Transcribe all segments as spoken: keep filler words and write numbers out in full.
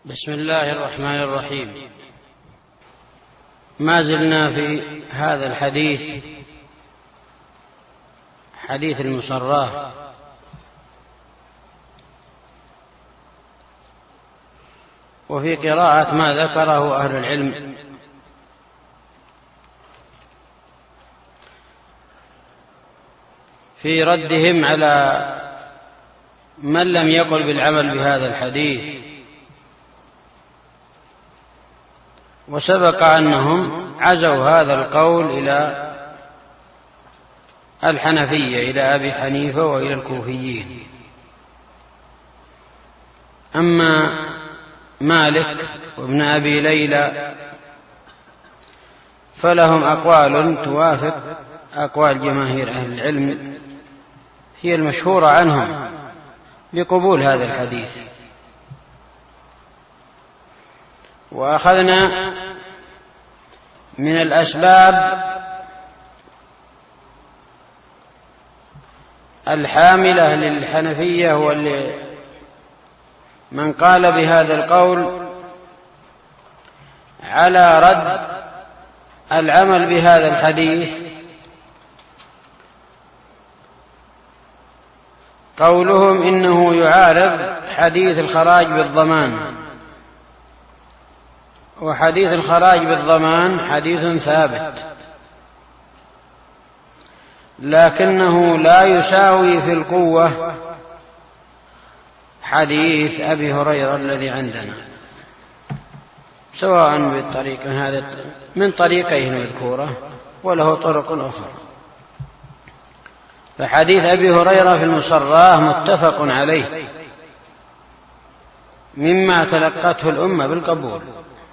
بسم الله الرحمن الرحيم. ما زلنا في هذا الحديث، حديث المصراة، وفي قراءة ما ذكره أهل العلم في ردهم على من لم يقل بالعمل بهذا الحديث. وسبق أنهم عزوا هذا القول إلى الحنفية، إلى أبي حنيفة وإلى الكوفيين. أما مالك وابن أبي ليلى فلهم أقوال توافق أقوال جماهير أهل العلم، هي المشهورة عنهم بقبول هذا الحديث. وأخذنا من الأسباب الحاملة للحنفية واللي من قال بهذا القول على رد العمل بهذا الحديث قولهم إنه يعارض حديث الخراج بالضمان، وحديث الخراج بالضمان حديث ثابت، لكنه لا يساوي في القوة حديث أبي هريرة الذي عندنا، سواء بالطريق هذا من طريقين مذكورة وله طرق أخرى. فحديث أبي هريرة في المصراة متفق عليه مما تلقته الأمة بالقبول.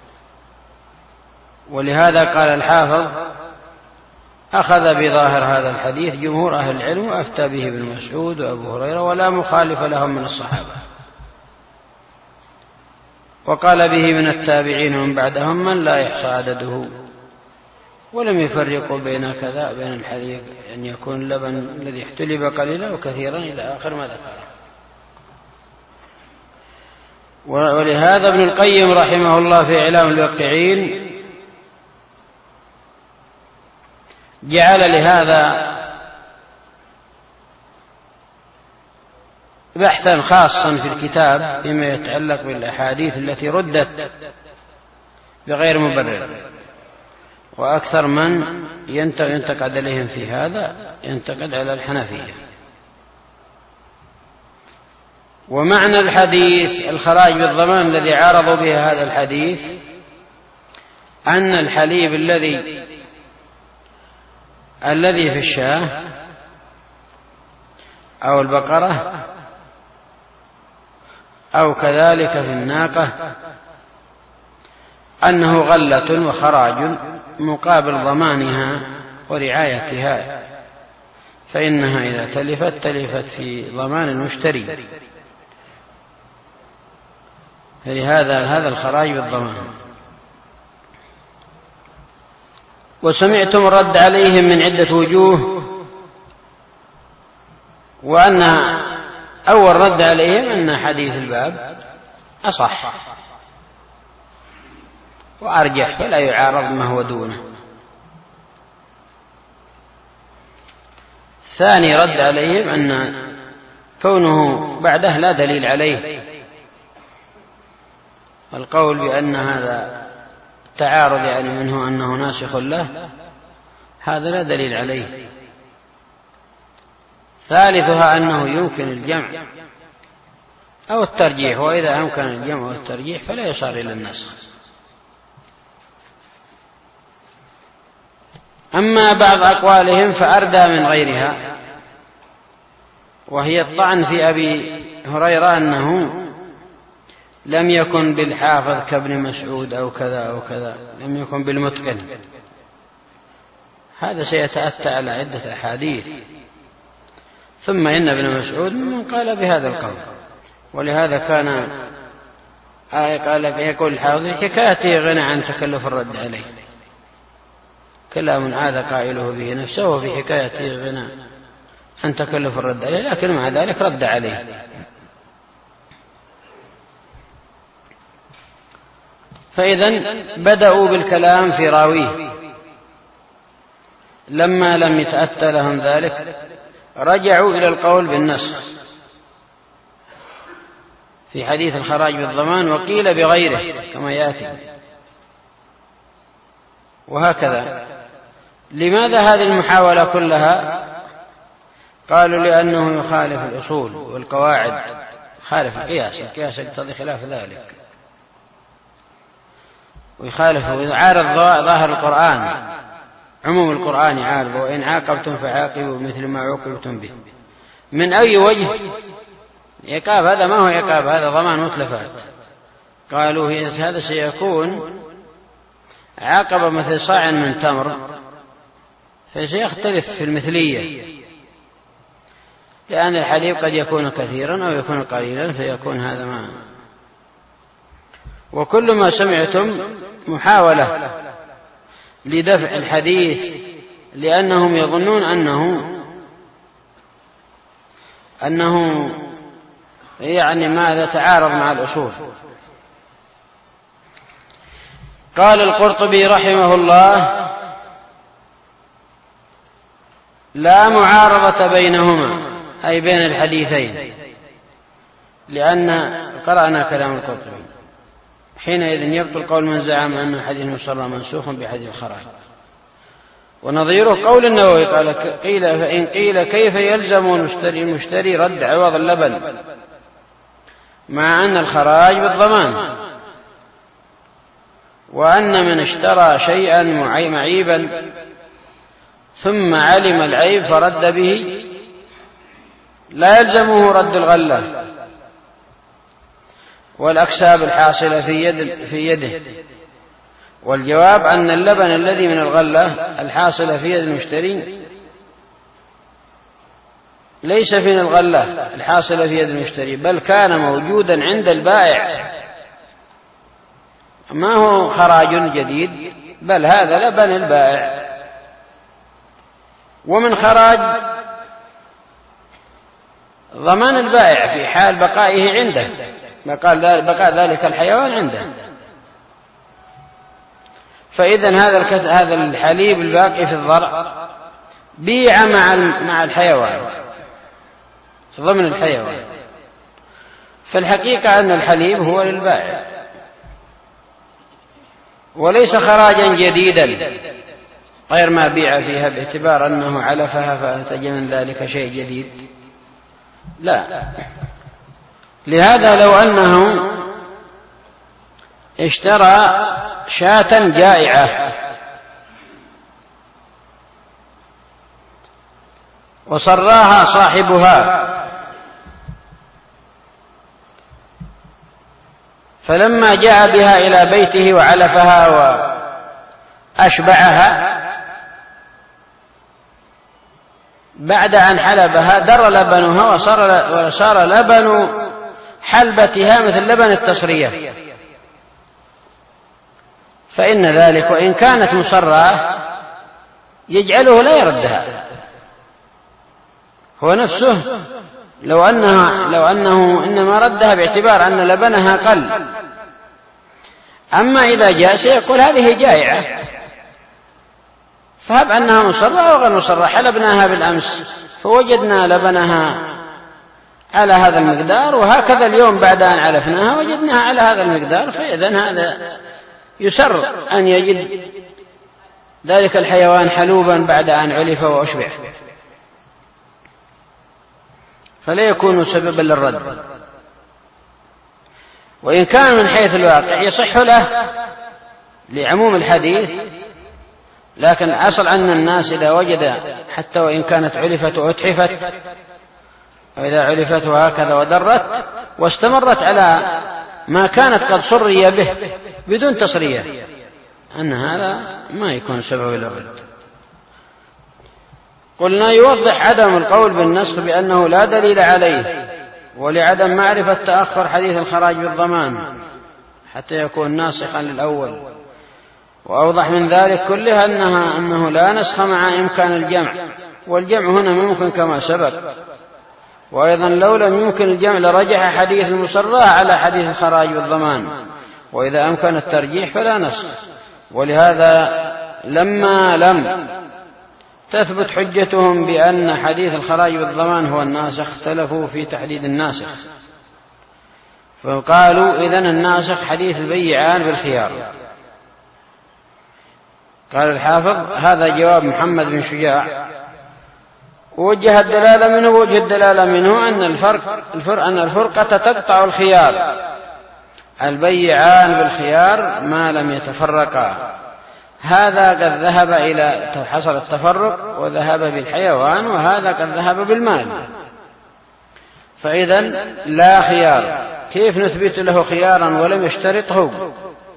ولهذا قال الحافظ أخذ بظاهر هذا الحديث جمهور أهل العلم وأفتى به ابن مسعود وأبو هريرة ولا مخالف لهم من الصحابة، وقال به من التابعين ومن بعدهم من لا يحصى عدده، ولم يفرقوا بين كذا بين الحليب أن يكون اللبن الذي احتلب قليلا وكثيرا إلى آخر ما ذكره. ولهذا ابن القيم رحمه الله في إعلام الواقعين جعل لهذا بحثا خاصا في الكتاب فيما يتعلق بالأحاديث التي ردت بغير مبرر، وأكثر من ينتقد عليهم في هذا ينتقد على الحنفية. ومعنى الحديث الخراج بالضمان الذي عارضوا به هذا الحديث أن الحليب الذي الذي في الشاة أو البقرة أو كذلك في الناقة أنه غلة وخراج مقابل ضمانها ورعايتها، فإنها إذا تلفت تلفت في ضمان المشتري، فلهذا هذا الخراج بالضمان. وسمعتم الرد عليهم من عدة وجوه، وأن أول رد عليهم أن حديث الباب أصح وأرجح ولا يعارض ما هو دونه. ثاني رد عليهم أن كونه بعده لا دليل عليه، القول بأن هذا تعارض يعني منه أنه ناسخ له هذا لا دليل عليه. ثالثها أنه يمكن الجمع أو الترجيح، وإذا أمكن الجمع أو الترجيح فلا يصار إلى النسخ. أما بعض أقوالهم فأردى من غيرها، وهي الطعن في أبي هريرة أنه لم يكن بالحافظ كابن مسعود أو كذا أو كذا، لم يكن بالمتقن. هذا سيتأتى على عدة أحاديث. ثم إن ابن مسعود من قال بهذا القول، ولهذا كان قال يقول الحافظ حكايته غنى عن تكلف الرد عليه، كلام عاد قائله به نفسه وفي حكايته غنى عن تكلف الرد عليه، لكن مع ذلك رد عليه. فإذا بدأوا بالكلام في راويه، لما لم يتأتى لهم ذلك رجعوا إلى القول بالنسخ في حديث الخراج بالضمان، وقيل بغيره كما يأتي. وهكذا. لماذا هذه المحاولة كلها؟ قالوا لأنه يخالف الأصول والقواعد، خالف القياس، القياس يقتضي خلاف ذلك، ويخالف ويعارض ظاهر القرآن، عموم القرآن يعارض: وإن عاقبتم فعاقبوا مثل ما عوقبتم به. من أي وجه؟ عقاب هذا ما هو عقاب، هذا ضمان متلفات. قالوا هذا سيكون عاقب مثل صاع من تمر، فسيختلف في المثلية، لأن الحليب قد يكون كثيرا أو يكون قليلا، فيكون هذا ما. وكل ما سمعتم محاولة لدفع الحديث، لأنهم يظنون أنه أنه يعني ماذا تعارض مع الأصول. قال القرطبي رحمه الله: لا معارضة بينهما، أي بين الحديثين، لأن قرأنا كلام القرطبي. حينئذ يبطل قول من زعم أن الحديث المصرى منسوخ بحديث الخراج. ونظيره قول النووي قال: قيل فإن قيل كيف يلزم المشتري المشتري رد عوض اللبن مع أن الخراج بالضمان، وأن من اشترى شيئا معيبا ثم علم العيب فرد به لا يلزمه رد الغلة والأكساب الحاصلة في, يد في يده. والجواب أن اللبن الذي من الغلة الحاصلة في يد المشتري ليس من الغلة الحاصلة في يد المشتري، بل كان موجودا عند البائع، ما هو خراج جديد، بل هذا لبن البائع. ومن خراج ضمان البائع في حال بقائه عنده، بقاء ذلك الحيوان عنده. فإذا هذا هذا الحليب الباقي في الضرع بيع مع مع الحيوان ضمن الحيوان، فالحقيقة أن الحليب هو للبائع وليس خراجا جديدا غير ما بيع فيها باعتبار أنه علفها فأنتج من ذلك شيء جديد. لا. لهذا لو أنه اشترى شاة جائعة وصراها صاحبها، فلما جاء بها إلى بيته وعلفها وأشبعها بعد أن حلبها در لبنها وصار لبن حلبتها مثل لبن التصرية، فإن ذلك وإن كانت مصرة يجعله لا يردها هو نفسه، لو أنه, لو أنه إنما ردها باعتبار أن لبنها قل. أما إذا جاء سيقول هذه جائعة، فهب أنها مصرة أو غير مصرة، حلبناها بالأمس فوجدنا لبنها على هذا المقدار، وهكذا اليوم بعد أن علفناها وجدناها على هذا المقدار، فإذن هذا يسر أن يجد ذلك الحيوان حلوبا بعد أن علف وأشبع، فلا يكون سببا للرد. وإن كان من حيث الواقع يصح له لعموم الحديث، لكن أصل أن الناس إذا وجد حتى وإن كانت علفت وأتحفت، وإذا علفت وهكذا ودرت واستمرت على ما كانت قد صري به بدون تصرية، أن هذا ما يكون سبب للرد. قلنا يوضح عدم القول بالنسخ بأنه لا دليل عليه، ولعدم معرفة تأخر حديث الخراج بالضمان حتى يكون ناسخا للأول. وأوضح من ذلك كله أنها أنه لا نسخ مع إمكان الجمع، والجمع هنا ممكن كما سبق. وأيضا لو لم يمكن الجمع لرجح حديث المصرى على حديث الخراج بالضمان، وإذا أمكن الترجيح فلا نسخ. ولهذا لما لم تثبت حجتهم بأن حديث الخراج والضمان هو الناسخ اختلفوا في تحديد الناسخ، فقالوا إذن الناسخ حديث البيعان بالخيار. قال الحافظ هذا جواب محمد بن شجاع، ووجه الدلالة منه وجه الدلالة منه أن الفرق الفرق أن الفرقة تقطع الخيار، البيعان بالخيار ما لم يتفرقا. هذا قد ذهب إلى حصل التفرق وذهب بالحيوان، وهذا قد ذهب بالمال، فإذا لا خيار. كيف نثبت له خيارا ولم يشترطه؟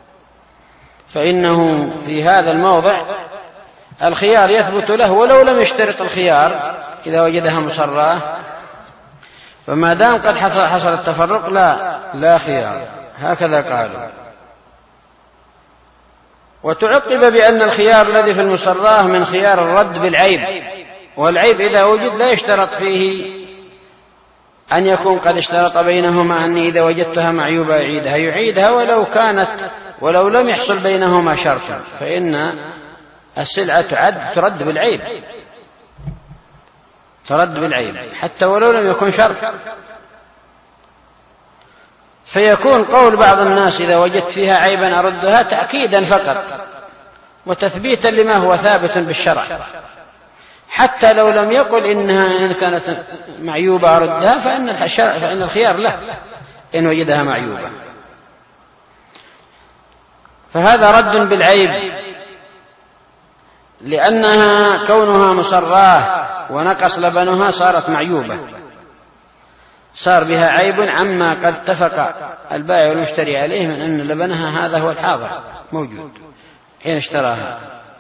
فإنه في هذا الموضع الخيار يثبت له ولو لم يشترط الخيار إذا وجدها مصراه، فما دام قد حصل التفرق لا لا خيار، هكذا قالوا. وتعقب بأن الخيار الذي في المصراه من خيار الرد بالعيب، والعيب إذا وجد لا يشترط فيه أن يكون قد اشترط بينهما أني إذا وجدتها معيوبة يعيدها يعيدها ولو كانت ولو لم يحصل بينهما شرط، فإن السلعة تعد ترد بالعيب، ترد بالعيب حتى ولو لم يكن شرط. فيكون قول بعض الناس إذا وجدت فيها عيبا أردها تأكيدا فقط وتثبيتا لما هو ثابت بالشرع، حتى لو لم يقل إنها إن كانت معيوبة أردها فإن, فإن الخيار له إن وجدها معيوبة. فهذا رد بالعيب، لأنها كونها مصراه ونقص لبنها صارت معيوبة، صار بها عيب عما قد اتفق البائع والمشتري عليه من أن لبنها هذا هو الحاضر موجود حين اشتراها.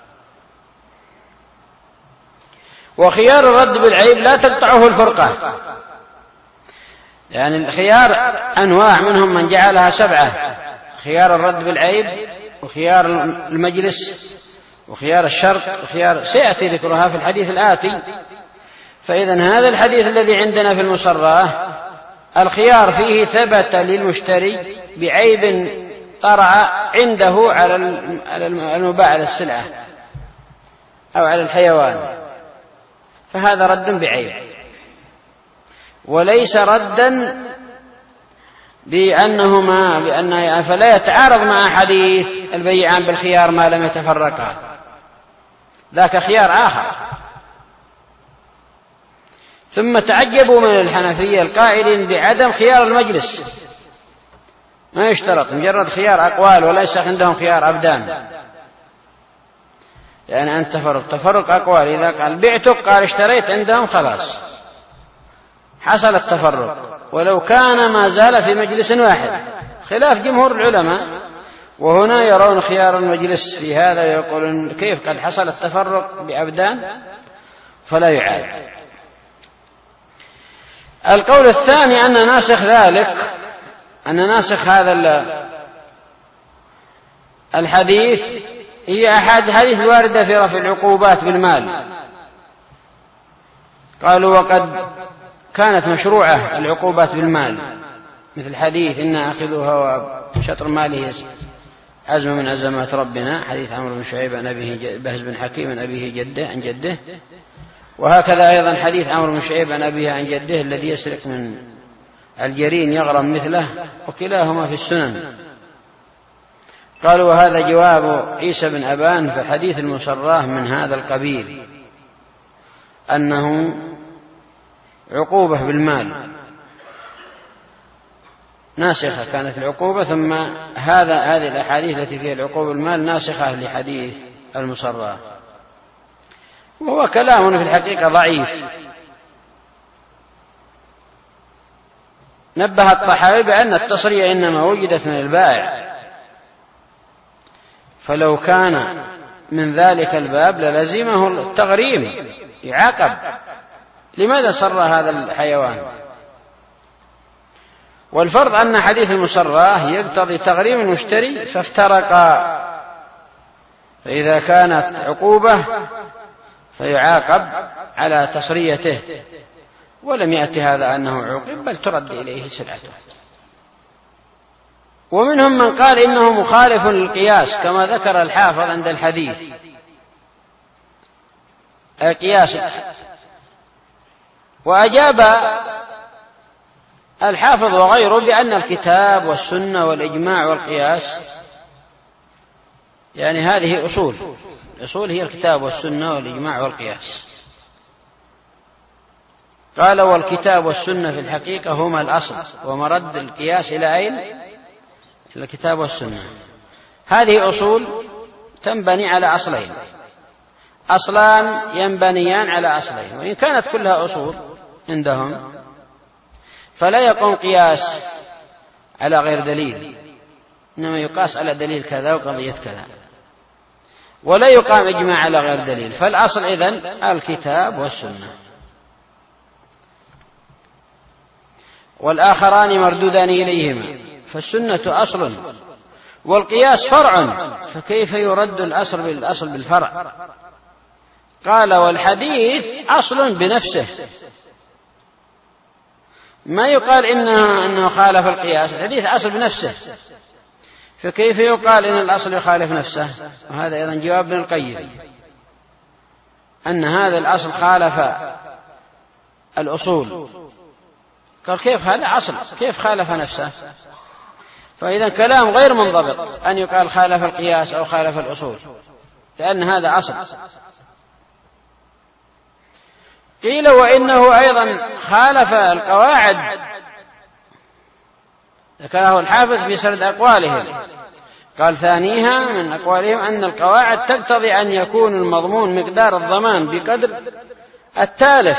وخيار الرد بالعيب لا تقطعه الفرقة، يعني الخيار أنواع، منهم من جعلها سبعة: خيار الرد بالعيب، وخيار المجلس، وخيار الشرط، وخيار سيأتي ذكرها في الحديث الآتي. فإذا هذا الحديث الذي عندنا في المصراه الخيار فيه ثبت للمشتري بعيب طرأ عنده على المباع على السلعة أو على الحيوان، فهذا رد بعيب، وليس ردا بأنهما بأن فلا يتعارض مع حديث البيعان بالخيار ما لم يتفرقا، ذاك خيار آخر. ثم تعجبوا من الحنفية القائلين بعدم خيار المجلس، ما يشترط مجرد خيار أقوال وليس عندهم خيار أبدان، يعني أن تفرق تفرق أقوال. إذا قال بعتك قال اشتريت عندهم خلاص حصل التفرق، ولو كان ما زال في مجلس واحد، خلاف جمهور العلماء. وهنا يرون خيار المجلس في هذا، يقولون كيف قد حصل التفرق بأبدان فلا يعاد. القول الثاني أن ناسخ ذلك أن ناسخ هذا الحديث هي أحد حديث واردة في رفع العقوبات بالمال. قالوا وقد كانت مشروعة العقوبات بالمال، مثل حديث إن أخذها وشطر ماله عزم من عزمات ربنا، حديث عمرو بن شعيب عن أبيه بهز بن حكيم عن أبيه جده عن جده. وهكذا أيضا حديث عمرو بن شعيب عن أبيه عن جده الذي يسرق من الجرين يغرم مثله، وكلاهما في السنن. قالوا وهذا جواب عيسى بن أبان في حديث المصراه من هذا القبيل، أنه عقوبة بالمال ناسخة كانت العقوبة، ثم هذا هذه الأحاديث التي فيها العقوبة بالمال ناسخة لحديث المصراه، وهو كلام في الحقيقة ضعيف. نبه الطحاوي بأن التصرية إنما وجدت من البائع، فلو كان من ذلك الباب للزمه التغريم يعاقب. لماذا صر هذا الحيوان؟ والفرض أن حديث المصراه يقتضي تغريم المشتري فافترقا، فإذا كانت عقوبة فيعاقب على تصريته، ولم يأتي هذا أنه عوقب بل ترد إليه سلعته. ومنهم من قال إنه مخالف للقياس كما ذكر الحافظ عند الحديث القياس. وأجاب الحافظ وغيره بأن الكتاب والسنة والإجماع والقياس يعني هذه أصول، الأصول هي الكتاب والسنة والإجماع والقياس. قال والكتاب والسنة في الحقيقة هما الأصل، ومرد القياس إلى أين؟ إلى الكتاب والسنة. هذه أصول تنبني على أصلين، أصلان ينبنيان على أصلين، وإن كانت كلها أصول عندهم فلا يقوم قياس على غير دليل، إنما يقاس على دليل كذا وقضية كذا، ولا يقام إجماع على غير دليل. فالأصل إذن الكتاب والسنة، والآخران مردودان إليهما، فالسنة أصل والقياس فرع، فكيف يرد الأصل بالأصل بالفرع؟ قال والحديث أصل بنفسه، ما يقال إنه, إنه خالف القياس، الحديث أصل بنفسه، فكيف يقال إن الأصل يخالف نفسه؟ وهذا أيضا جواب ابن القيم أن هذا الأصل خالف الأصول. قال كيف هذا أصل كيف خالف نفسه؟ فإذا كلام غير منضبط أن يقال خالف القياس أو خالف الأصول، لأن هذا أصل. قيل وإنه أيضا خالف القواعد، ذكره الحافظ في سرد أقوالهم. قال ثانيها من أقوالهم أن القواعد تقتضي أن يكون المضمون مقدار الضمان بقدر التالف،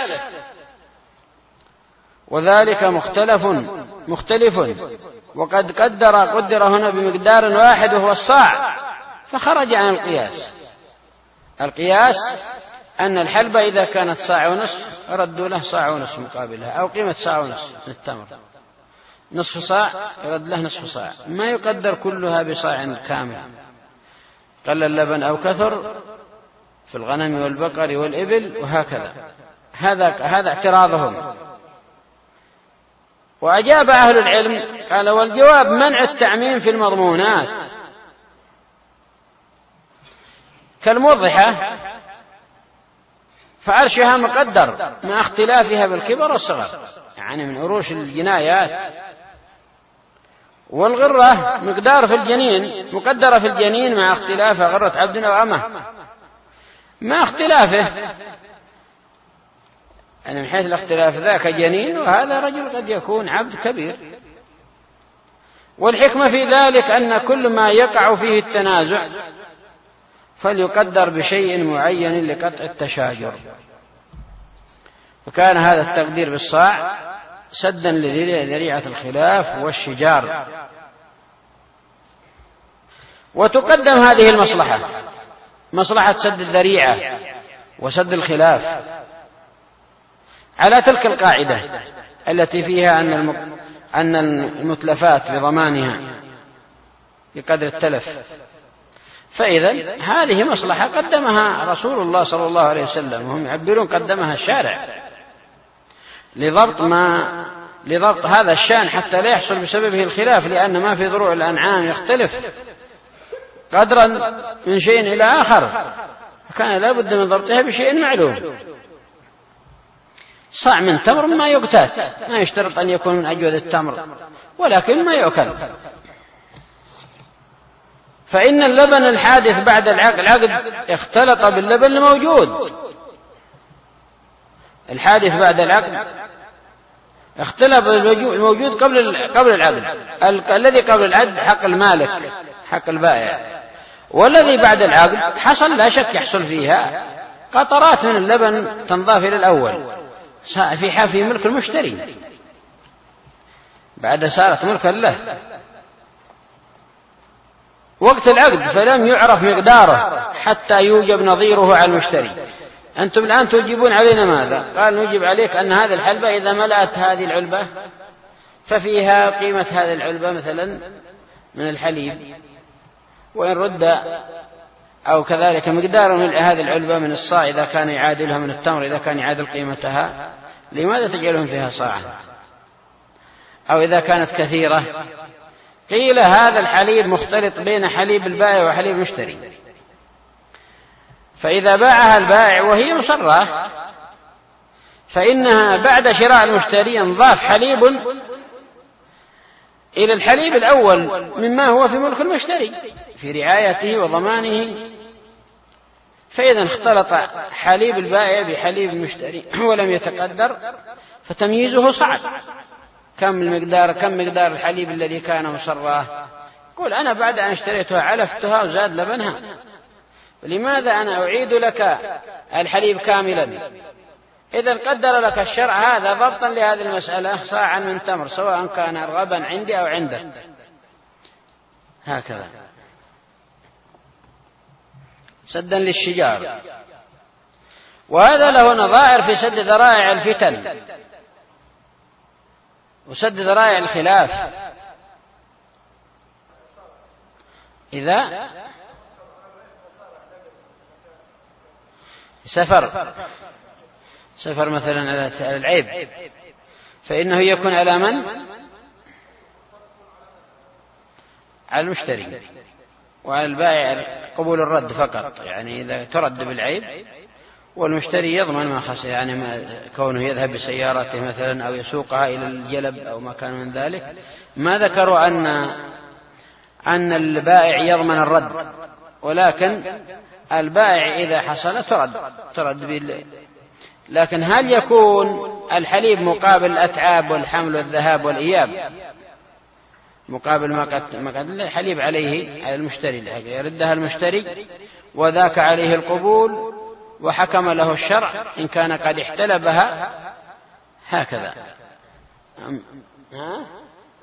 وذلك مختلف مختلف وقد قدر قدر هنا بمقدار واحد وهو الصاع، فخرج عن القياس. القياس أن الحلبة إذا كانت صاع ونصف ردوا له صاع ونصف مقابلها، أو قيمة صاع ونصف من التمر، نصف صاع يرد له نصف صاع، ما يقدر كلها بصاع كامل، قل اللبن أو كثر في الغنم والبقر والإبل وهكذا. هذا هذا اعتراضهم. وأجاب أهل العلم قال والجواب منع التعميم في المضمونات كالمضحة، فأرشها مقدر مع اختلافها بالكبر والصغر، يعني من أروش الجنايات. والغرة مقدار في الجنين مقدرة في الجنين مع اختلاف غرة عبد أو أمه، مع اختلافه، يعني من حيث الاختلاف ذاك جنين وهذا رجل قد يكون عبد كبير. والحكمة في ذلك أن كل ما يقع فيه التنازع فليقدر بشيء معين لقطع التشاجر، وكان هذا التقدير بالصاع سدا لذريعة الخلاف والشجار. وتقدم هذه المصلحة، مصلحة سد الذريعة وسد الخلاف، على تلك القاعدة التي فيها أن المتلفات بضمانها بقدر التلف. فإذا هذه مصلحة قدمها رسول الله صلى الله عليه وسلم، وهم يعبرون قدمها الشارع لضبط ما لضبط هذا الشأن حتى لا يحصل بسببه الخلاف، لأن ما في ضروع الأنعام يختلف قدرا من شيء إلى آخر، فكان لا بد من ضبطها بشيء معلوم. صاع من تمر ما يقتات، ما يشترط أن يكون من أجود التمر، ولكن ما يؤكل. فإن اللبن الحادث بعد العقد العقد اختلط باللبن الموجود، الحادث بعد العقد اختلط بالموجود قبل قبل العقد. الذي قبل العقد حق المالك حق البائع، والذي بعد العقد حصل لا شك يحصل فيها قطرات من اللبن تنضاف إلى الأول في حافي ملك المشتري، بعد صارت ملكا له وقت العقد، فلم يعرف مقداره حتى يوجب نظيره على المشتري. أنتم الآن تجيبون علينا ماذا؟ قال نجيب عليك أن هذه الحلبة إذا ملأت هذه العلبة ففيها قيمة هذه العلبة مثلا من الحليب، وإن رد أو كذلك مقدار من هذه العلبة من الصاع إذا كان يعادلها من التمر إذا كان يعادل قيمتها، لماذا تجعلهم فيها صاعا؟ أو إذا كانت كثيرة قيل هذا الحليب مختلط بين حليب البائع وحليب المشتري، فإذا باعها البائع وهي مصرة فإنها بعد شراء المشتري انضاف حليب إلى الحليب الأول مما هو في ملك المشتري في رعايته وضمانه، فإذا اختلط حليب البائع بحليب المشتري ولم يتقدر فتمييزه صعب. كم المقدار كم مقدار الحليب الذي كان مصراه؟ قل أنا بعد أن اشتريتها علفتها وزاد لبنها، لماذا أنا أعيد لك الحليب كاملا؟ إذا قدر لك الشرع هذا ضبطا لهذه المسألة صاعا من تمر سواء كان رغبا عندي أو عندك، هكذا سدا للشجار. وهذا له نظائر في سد ذرائع الفتن وسد ذرائع الخلاف. إذا سفر سفر مثلا على العيب فإنه يكون على من؟ على المشتري، وعلى البائع قبول الرد فقط، يعني إذا ترد بالعيب والمشتري يضمن ما خسر، يعني ما كونه يذهب بسيارته مثلا أو يسوقها إلى الجلب أو ما كان من ذلك. ما ذكروا أن أن البائع يضمن الرد، ولكن البائع إذا حصل ترد ترد بال... لكن هل يكون الحليب مقابل الأتعاب والحمل والذهاب والإياب مقابل ما قد ما قد الحليب عليه على المشتري يردها المشتري وذاك عليه القبول وحكم له الشرع إن كان قد احتلبها هكذا. ها؟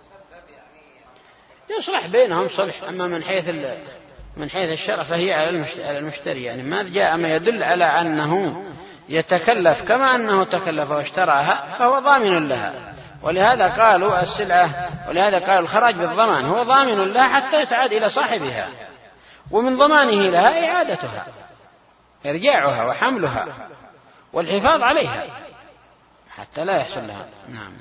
يصلح بينهم صلح، أما من حيث من حيث الشرع فهي على المشتري، يعني ما جاء ما يدل على أنه يتكلف كما أنه تكلف واشتراها فهو ضامن لها. ولهذا قالوا السلعة ولهذا قالوا الخراج بالضمان، هو ضامن لها حتى يتعاد إلى صاحبها، ومن ضمانه لها إعادتها إرجاعها وحملها والحفاظ عليها حتى لا يحصل لها. نعم.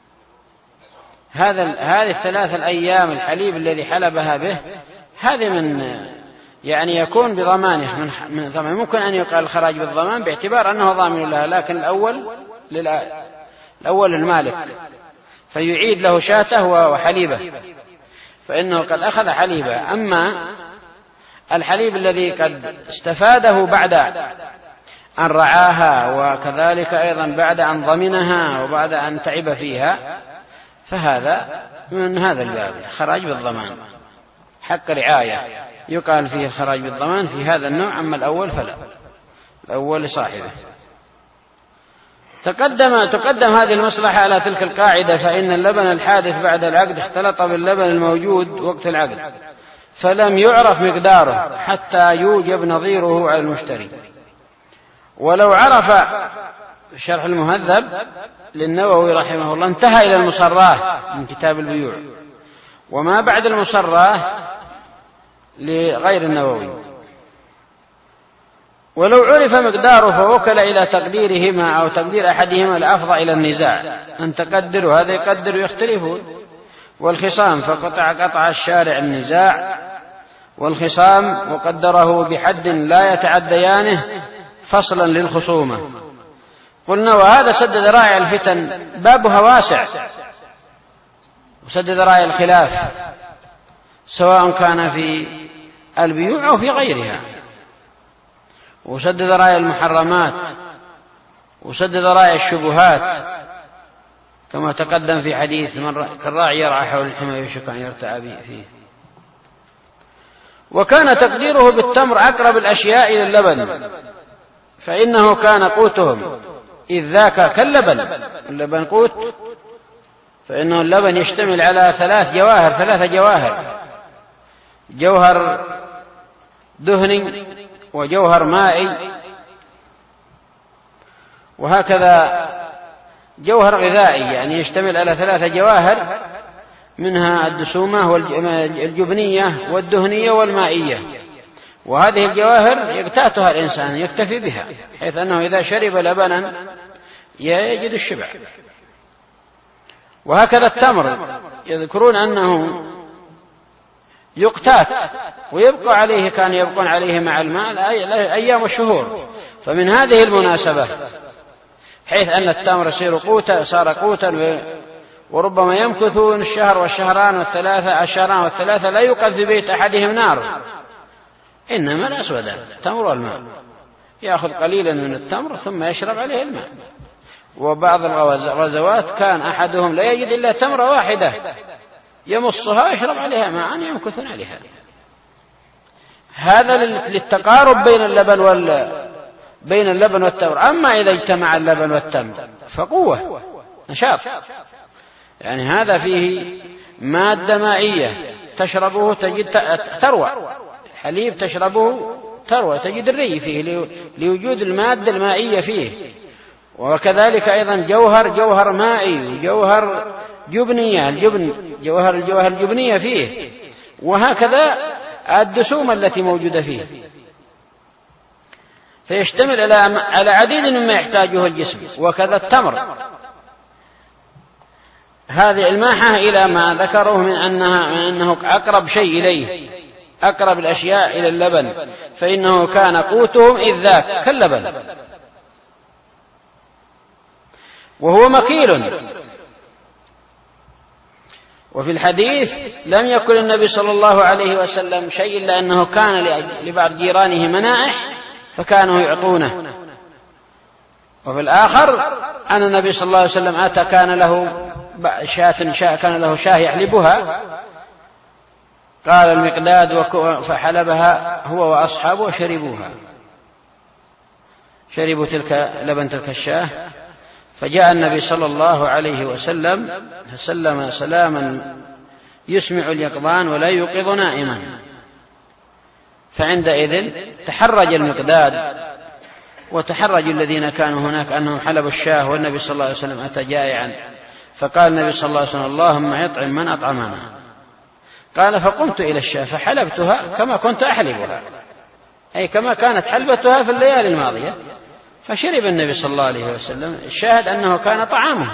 هذا هذه الثلاث الأيام الحليب الذي حلبها به هذه من يعني يكون بضمانه من ضمان. ممكن أن يقال الخراج بالضمان باعتبار أنه ضامن لها، لكن الأول الأول المالك فيعيد له شاته وحليبه فإنه قد أخذ حليبه. أما الحليب الذي قد استفاده بعد أن رعاها وكذلك أيضا بعد أن ضمنها وبعد أن تعب فيها فهذا من هذا الباب خراج بالضمان، حق رعاية يقال فيه خراج بالضمان في هذا النوع. أما الأول فلا، الأول لصاحبه. تقدم تقدم هذه المصلحة على تلك القاعدة، فإن اللبن الحادث بعد العقد اختلط باللبن الموجود وقت العقد فلم يعرف مقداره حتى يوجب نظيره على المشتري. ولو عرف شرح المهذب للنووي رحمه الله انتهى إلى المصراه من كتاب البيوع، وما بعد المصراه لغير النووي. ولو عرف مقداره فوكل إلى تقديرهما أو تقدير أحدهما الأفضل إلى النزاع أن تقدروا هذا يقدر ويختلفون. والخصام فقطع قطع الشارع النزاع، والخصام وقدره بحد لا يتعديانه فصلا للخصومة. قلنا وهذا سد ذرائع الفتن بابها واسع، وسد ذرائع الخلاف سواء كان في البيوع أو في غيرها، وسد ذرائع المحرمات وسد ذرائع الشبهات كما تقدم في حديث من كالراعي يرعى حول الحمى يوشك أن يرتعى فيه. وكان تقديره بالتمر أقرب الأشياء إلى اللبن، فإنه كان قوتهم إذ ذاك كاللبن. اللبن قوت، فإنه اللبن يشتمل على ثلاث جواهر ثلاثة جواهر جوهر دهني وجوهر مائي وهكذا جوهر غذائي، يعني يشتمل على ثلاثة جواهر منها الدسومة والجبنية والدهنية والمائية. وهذه الجواهر يقتاتها الإنسان يكتفي بها، حيث أنه إذا شرب لبنا يجد الشبع. وهكذا التمر يذكرون أنه يقتات ويبقى عليه، كان يبقون عليه مع الماء أيام الشهور. فمن هذه المناسبة حيث أن التمر يصير قوتا صار قوتا، وربما يمكثون الشهر والشهران والثلاثة الشهران والثلاثة لا يوقد في بيت أحدهم نار، إنما الأسودان التمر والماء، يأخذ قليلا من التمر ثم يشرب عليه الماء. وبعض الغزوات كان أحدهم لا يجد إلا تمرة واحدة يمصها ويشرب عليها ماء يمكثون عليها. هذا للتقارب بين اللبن وال بين اللبن والتمر. أما إذا اجتمع اللبن والتمر فقوة نشاط، يعني هذا فيه مادة مائية تشربه تجد تروى، الحليب تشربه تروى تجد الري فيه لوجود المادة المائية فيه. وكذلك أيضا جوهر جوهر مائي وجوهر جبنية الجبن جوهر الجوهر الجبنية فيه، وهكذا الدسوم التي موجودة فيه، فيشتمل على عديد مما يحتاجه الجسم. وكذا التمر، هذه الماحة إلى ما ذكروه من أنها من أنه أقرب شيء إليه، أقرب الأشياء إلى اللبن، فإنه كان قوتهم إذ ذاك كاللبن وهو مكيل. وفي الحديث لم يكن النبي صلى الله عليه وسلم شيء إلا أنه كان لبعض جيرانه منائح فكانوا يعطونه. وفي الآخر أن النبي صلى الله عليه وسلم أتى كان له شاة شاة كان له شاة يحلبها، قال المقداد فحلبها هو وأصحابه وشربوها، شربوا تلك لبن تلك الشاة. فجاء النبي صلى الله عليه وسلم فسلم سلاما يسمع اليقظان ولا يوقظ نائما. فعندئذ تحرج المقداد وتحرج الذين كانوا هناك أنهم حلبوا الشاة والنبي صلى الله عليه وسلم أتى جائعا، فقال النبي صلى الله عليه وسلم اللهم اطعم من أطعمنا. قال فقمت إلى الشاة فحلبتها كما كنت أحلبها، أي كما كانت حلبتها في الليالي الماضية، فشرب النبي صلى الله عليه وسلم. الشاهد أنه كان طعامه.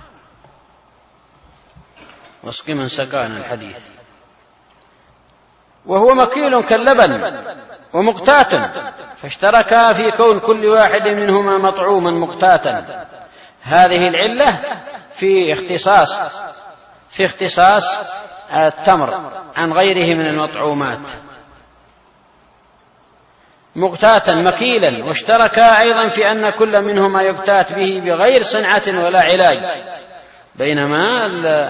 واسق من سقانا الحديث. وهو مكيل كاللبن ومقتات، فاشتركا في كون كل واحد منهما مطعوما مقتاتا. هذه العلة في اختصاص في اختصاص التمر عن غيره من المطعومات، مقتاتا مكيلا. واشتركا أيضا في أن كل منهما يقتات به بغير صنعة ولا علاج، بينما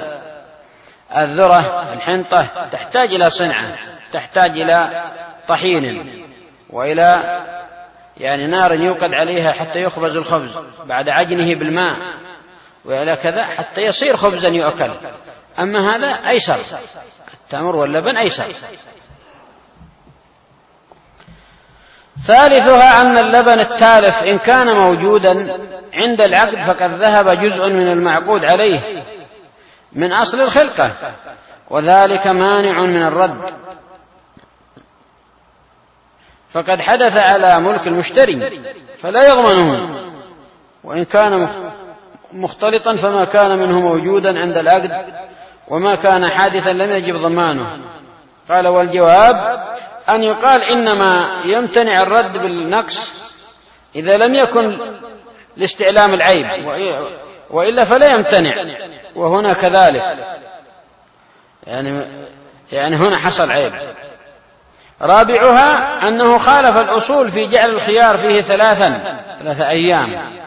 الذرة الحنطة تحتاج إلى صنعة، تحتاج إلى طحين وإلى يعني نار يوقد عليها حتى يخبز الخبز بعد عجنه بالماء وإلى كذا حتى يصير خبزا يؤكل. أما هذا أيسر، التمر واللبن أيسر. ثالثها أن اللبن التالف إن كان موجودا عند العقد فقد ذهب جزء من المعقود عليه من أصل الخلقة، وذلك مانع من الرد، فقد حدث على ملك المشتري فلا يضمنه، وإن كان مختلطا فما كان منه موجودا عند العقد وما كان حادثا لم يجب ضمانه. قال والجواب أن يقال إنما يمتنع الرد بالنقص إذا لم يكن لاستعلام العيب، وإلا فلا يمتنع. وهنا كذلك يعني, يعني هنا حصل عيب. رابعها أنه خالف الأصول في جعل الخيار فيه ثلاثا ثلاثة أيام،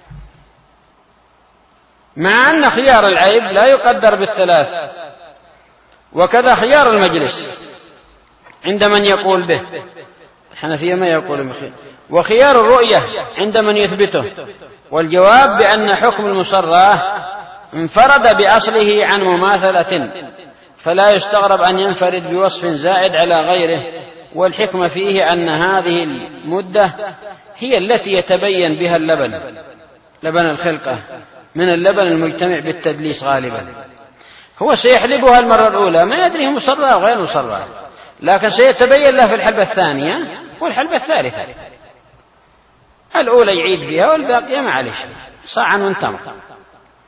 مع أن خيار العيب لا يقدر بالثلاث. وكذا خيار المجلس عند من يقول به، الحنفية ما يقول بخيار، وخيار الرؤية عند من يثبته. والجواب بأن حكم المصراه انفرد بأصله عن مماثلة، فلا يستغرب أن ينفرد بوصف زائد على غيره. والحكمة فيه أن هذه المدة هي التي يتبين بها اللبن لبن الخلقة من اللبن المجتمع بالتدليس غالبا. هو سيحلبها المرة الأولى ما يدري مصراه وغير مصراه، لكن سيتبين له في الحلبة الثانية والحلبة الثالثة. الأولى يعيد فيها والباقية ما عليه شيء، صاعا من تمر.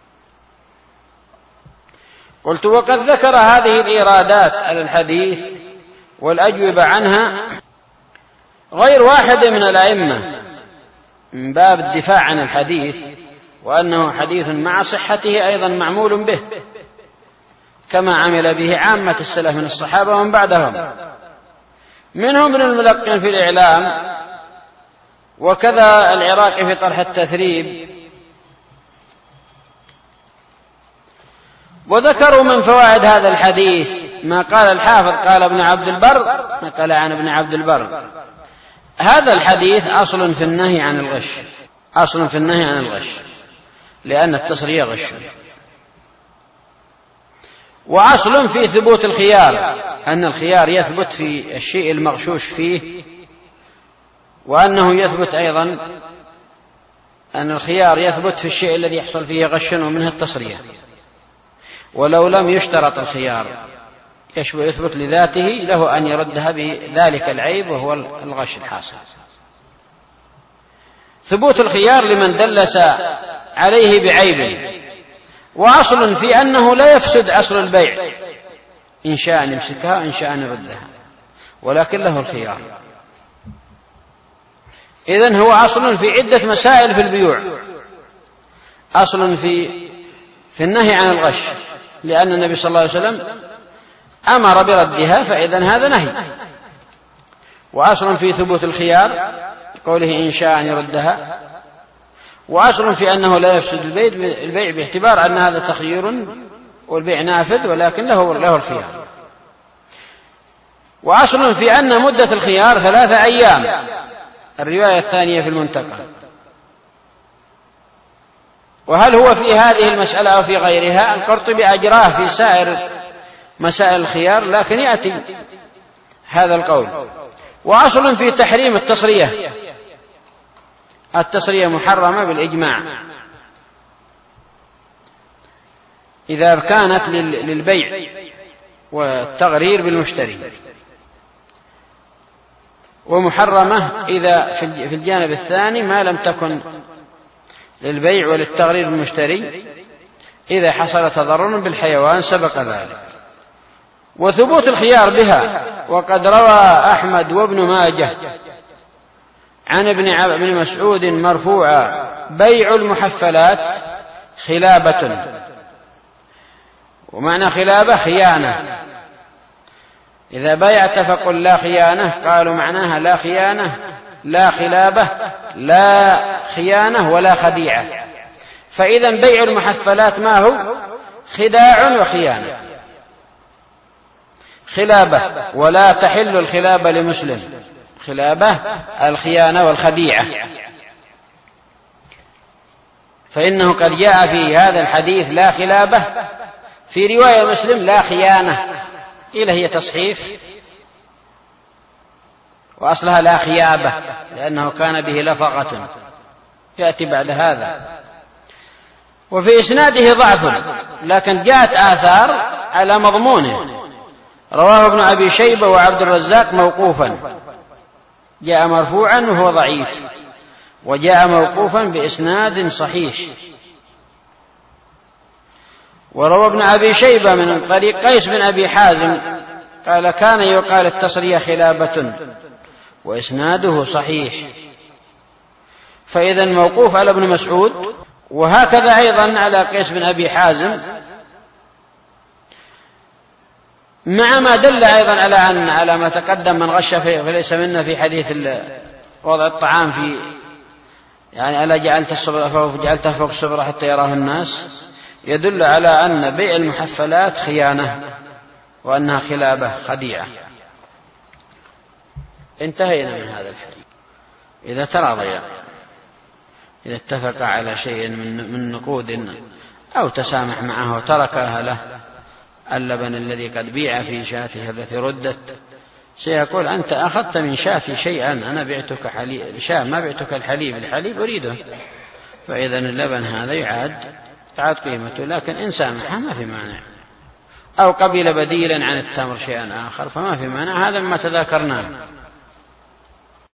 قلت وقد ذكر هذه الإيرادات على الحديث والأجوبة عنها غير واحد من الأئمة من باب الدفاع عن الحديث، وأنه حديث مع صحته أيضا معمول به كما عمل به عامة السلف من الصحابة ومن بعدهم، منهم ابن الملقن في الإعلام، وكذا العراقي في طرح التثريب. وذكروا من فوائد هذا الحديث ما قال الحافظ قال ابن عبد البر، نقل عن ابن عبد البر: هذا الحديث أصل في النهي عن الغش، أصل في النهي عن الغش، لأن التصرية غش. وأصل في ثبوت الخيار، أن الخيار يثبت في الشيء المغشوش فيه، وأنه يثبت أيضا أن الخيار يثبت في الشيء الذي يحصل فيه غش ومنه التصرية، ولو لم يشترط الخيار يثبت لذاته له أن يردها بذلك العيب وهو الغش الحاصل. ثبوت الخيار لمن دلس عليه بعيب. وأصل في أنه لا يفسد أصل البيع، إن شاء أن يمسكها وإن شاء أن يردها، ولكن له الخيار. إذن هو أصل في عدة مسائل في البيوع. أصل في في النهي عن الغش، لأن النبي صلى الله عليه وسلم أمر بردها، فإذن هذا نهي. وأصل في ثبوت الخيار قوله إن شاء أن يردها. وأصل في أنه لا يفسد البيع باعتبار أن هذا تخيير والبيع نافذ، ولكن له له الخيار. وأصل في أن مدة الخيار ثلاثة أيام، الرواية الثانية في المنتقى. وهل هو في هذه المسألة أو في غيرها؟ القرطبي أجراه في سائر مسائل الخيار، لكن يأتي هذا القول. وأصل في تحريم التصرية، التصرية محرمة بالإجماع إذا كانت للبيع والتغرير بالمشتري، ومحرمة إذا في الجانب الثاني ما لم تكن للبيع وللتغرير بالمشتري إذا حصل تضرر بالحيوان سبق ذلك. وثبوت الخيار بها، وقد روى أحمد وابن ماجه عن ابن مسعود مرفوعا: بيع المحفلات خلابة. ومعنى خلابة خيانة، إذا بايعت فقل لا خيانة، قالوا معناها لا خيانة لا خلابة لا خيانة ولا خديعة. فإذا بيع المحفلات ما هو؟ خداع وخيانة. خلابة، ولا تحل الخلابة لمسلم، خلابة الخيانة والخديعة. فإنه قد جاء في هذا الحديث لا خلابة، في رواية مسلم لا خيانة، قيل هي تصحيف وأصلها لا خيابة لأنه كان به لفقة، يأتي بعد هذا. وفي إسناده ضعف، لكن جاءت آثار على مضمونه. رواه ابن أبي شيبة وعبد الرزاق موقوفا، جاء مرفوعا وهو ضعيف، وجاء موقوفا بإسناد صحيح. وروى ابن أبي شيبة من طريق قيس بن أبي حازم قال كان يقال التصرية خلابة، وإسناده صحيح. فإذا موقوف على ابن مسعود، وهكذا أيضا على قيس بن أبي حازم، مع ما دل أيضا على أن على ما تقدم من غش فليس منا في حديث وضع الطعام في يعني ألا جعلت الصبر جعلته فوق الصبر حتى يراه الناس، يدل على أن بيع المحفلات خيانة وأنها خلابة خديعة. انتهينا من هذا الحديث. إذا تراضيا، إذا اتفق على شيء من نقود أو تسامح معه وتركها له اللبن الذي قد بيع في شاته التي ردت، سيقول أنت أخذت من شاتي شيئا، أنا بعتك حليب شاة ما بعتك الحليب، الحليب أريده. فإذا اللبن هذا يعاد تعاد قيمته، لكن إن سامحه ما في مانع، أو قبل بديلا عن التمر شيئا آخر فما في مانع. هذا مما تذاكرناه.